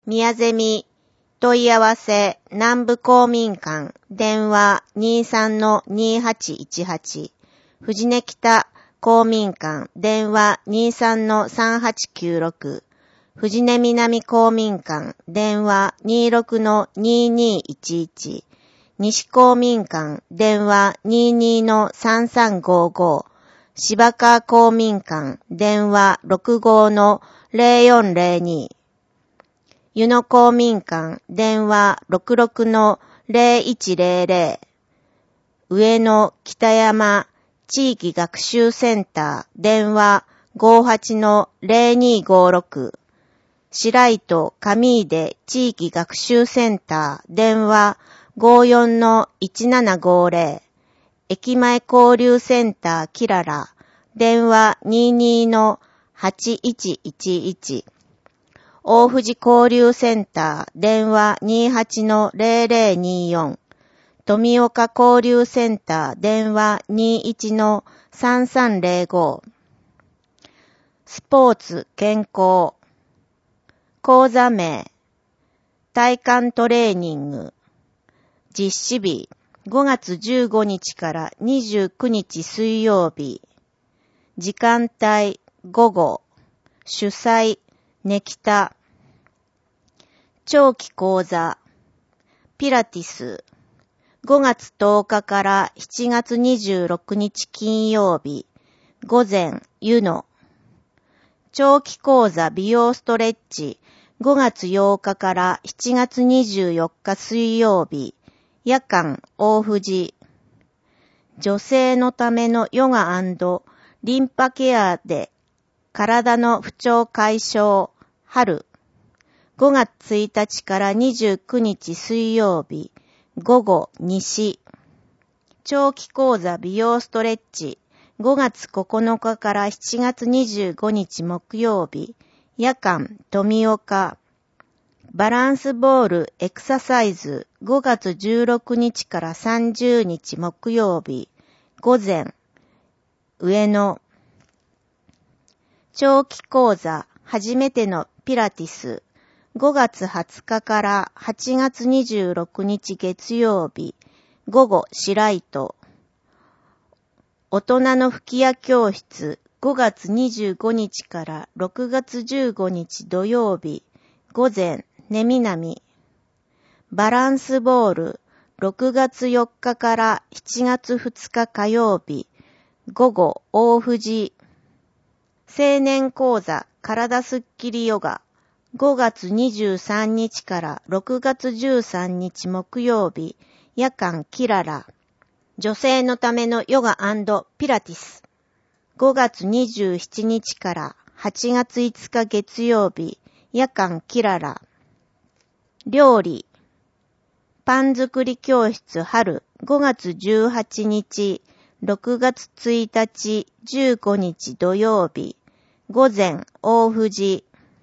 宮ゼミ、問い合わせ、南部公民館、電話 23-2818、藤根北公民館、電話 23-3896、藤根南公民館、電話 26-2211、西公民館、電話 22-3355、芝川公民館、電話 65-0402、湯野公民館、電話 66-0100、上野北山地域学習センター、電話 58-0256、白糸上出地域学習センター、電話 54-1750、駅前交流センターキララ、電話 22-8111、大藤交流センター、電話 28-0024、富岡交流センター、電話 21-3305、スポーツ健康、講座名、体幹トレーニング、実施日、5月15日から29日水曜日、時間帯、午後、主催、ネキタ、長期講座、ピラティス、5月10日から7月26日金曜日、午前、湯野、長期講座美容ストレッチ、5月8日から7月24日水曜日、夜間、大藤、女性のためのヨガ&リンパケアで体の不調解消、春、5月1日から29日水曜日、午後西、長期講座美容ストレッチ、5月9日から7月25日木曜日、夜間富岡、バランスボールエクササイズ、5月16日から30日木曜日、午前、上野、長期講座初めてのピラティス、5月20日から8月26日月曜日、午後白糸、大人の吹き矢教室、5月25日から6月15日土曜日、午前、根南、バランスボール、6月4日から7月2日火曜日、午後、大藤、青年講座、体すっきりヨガ、5月23日から6月13日木曜日、夜間キララ、女性のためのヨガ&ピラティス、5月27日から8月5日月曜日、夜間キララ、料理、パン作り教室春、5月18日、6月1日、15日土曜日、午前、大藤、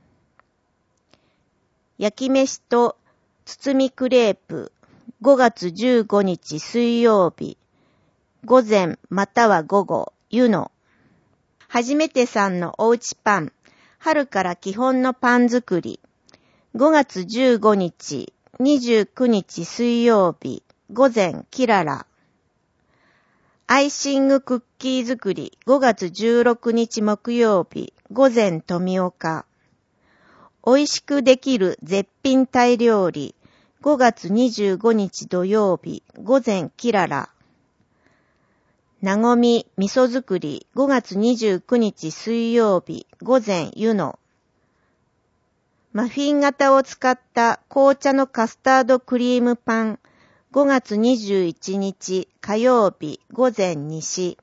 焼き飯と包みクレープ、5月15日水曜日、午前または午後、湯野。はじめてさんのおうちパン、春から基本のパン作り、5月15日、29日水曜日、午前キララ。アイシングクッキー作り、5月16日木曜日、午前富岡。美味しくできる絶品タイ料理、5月25日土曜日、午前キララ。なごみ味噌作り、5月29日水曜日、午前湯野。マフィン型を使った紅茶のカスタードクリームパン、5月21日火曜日、午前西。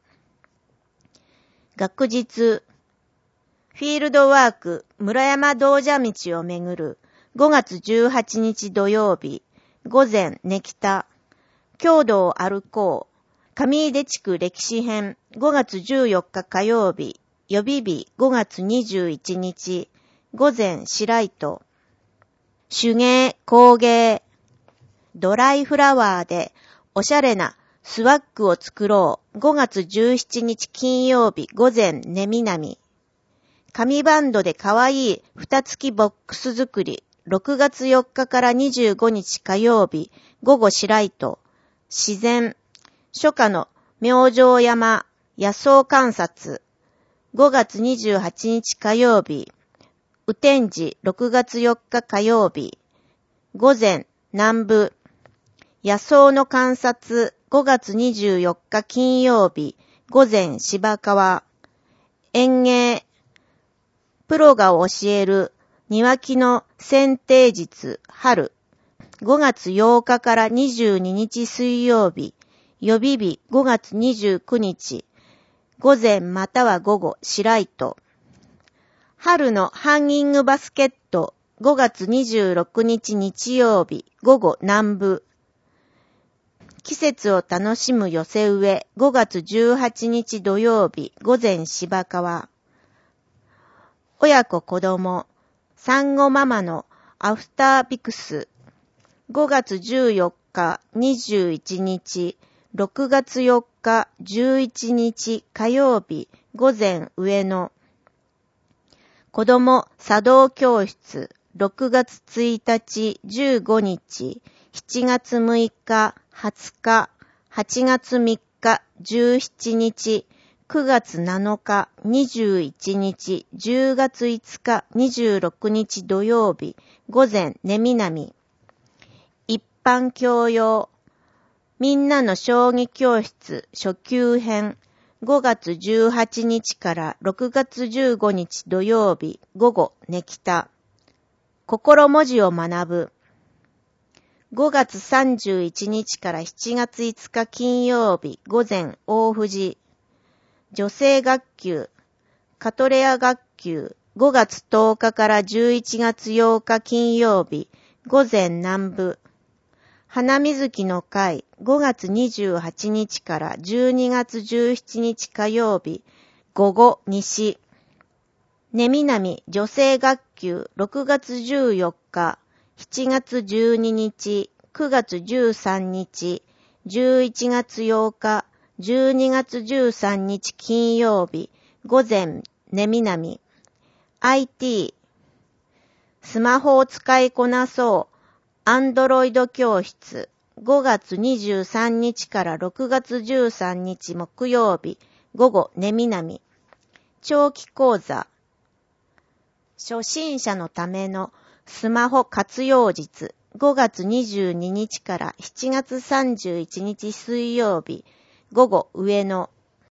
学日、フィールドワーク村山道蛇道をめぐる5月18日土曜日、午前根北、郷土を歩こう、上出地区歴史編5月14日火曜日、予備日5月21日、午前白糸、手芸工芸、ドライフラワーでおしゃれなスワッグを作ろう、5月17日金曜日午前根南、紙バンドでかわいい蓋付きボックス作り、 6月4日から25日火曜日、午後白糸、自然、初夏の明星山野草観察、5月28日火曜日、雨天時6月4日火曜日、午前南部、野草の観察、5月24日金曜日、午前芝川、園芸、プロが教える庭木の剪定術春、5月8日から22日水曜日、予備日5月29日、午前または午後白糸。春のハンギングバスケット、5月26日日曜日、午後南部。季節を楽しむ寄せ植え、5月18日土曜日、午前芝川。親子子供、産後ママのアフターピクス、5月14日21日、6月4日11日火曜日、午前上野。子供茶道教室、6月1日15日、7月6日20日、8月3日17日、9月7日21日、10月5日26日土曜日、午前根南。一般教養、みんなの将棋教室初級編、5月18日から6月15日土曜日、午後根北。心文字を学ぶ。5月31日から7月5日金曜日、午前大藤。女性学級、カトレア学級、5月10日から11月8日金曜日、午前南部。花水木の会、5月28日から12月17日火曜日、午後西。根南女性学級、6月14日、7月12日、9月13日、11月8日、12月13日金曜日、午前根南。IT、スマホを使いこなそう。アンドロイド教室、5月23日から6月13日木曜日、午後根南。長期講座、初心者のためのスマホ活用術、5月22日から7月31日水曜日、午後上野。